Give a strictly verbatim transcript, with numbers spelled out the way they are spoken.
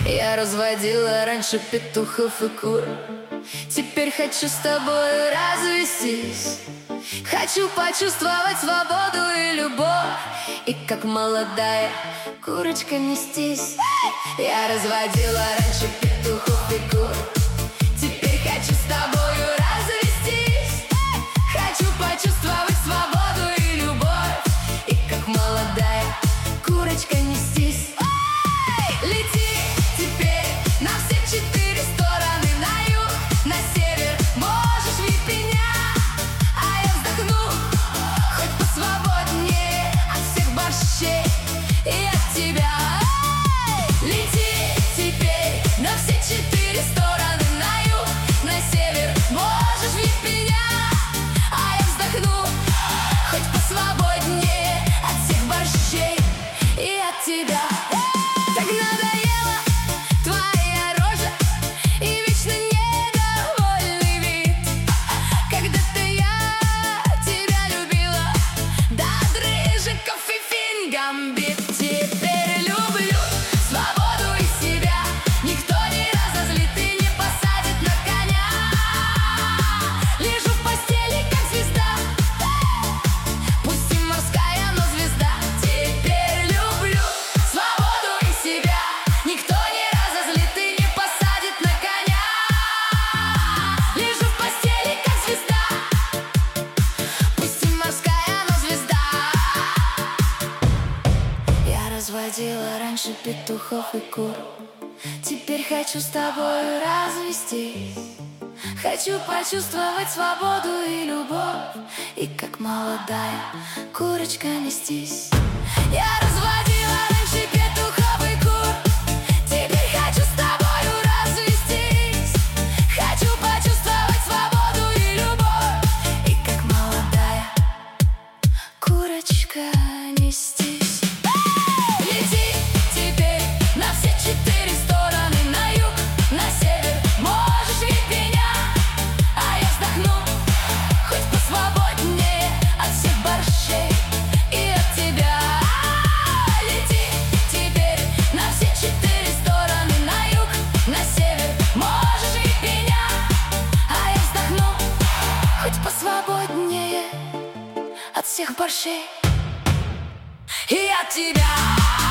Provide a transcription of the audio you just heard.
Я разводила раньше петухов и кур. Теперь хочу с тобой развестись. Хочу почувствовать свободу и любовь, и как молодая курочка нестись. Я разводила раньше петухов и кур. Теперь хочу с тобою развестись. Хочу почувствовать свободу и любовь, и как молодая курочка нестись. Лети теперь на все четыре стороны, на юг, на север, можешь видеть меня. А я вздохну, хоть посвободнее от всех борщей и от тебя. Лети теперь на все четыре стороны, на юг, на север, можешь видеть меня. А я вздохну, хоть посвободнее от всех борщей и от тебя. Так надоела твоя рожа и вечно недовольный вид. Когда-то я тебя любила до дрыжиков и фингамбит. Теперь люблю свободу и себя. Никто не разозлит и не посадит на коня. Лежу в постели, как звезда, пусть и морская, но звезда. Теперь люблю свободу и себя. Никто не разозлит и не посадит на коня. Лежу в постели, как звезда, пусть и морская, но звезда. Я разводила раньше петухов и кур. Теперь хочу с тобой развестись. Хочу почувствовать свободу и любовь, и как молодая курочка нестись. Я разводила раньше петухов и кур. Теперь хочу с тобою развестись. Хочу почувствовать свободу и любовь, и как молодая курочка нестись. Лети теперь на все четыре стороны, на юг, на север, можешь видеть меня. А я вздохну, хоть посвободнее от всех борщей и от тебя. Лети теперь на все четыре стороны, на юг, на север, можешь видеть меня. А я вздохну, хоть посвободнее от всех борщей и от тебя.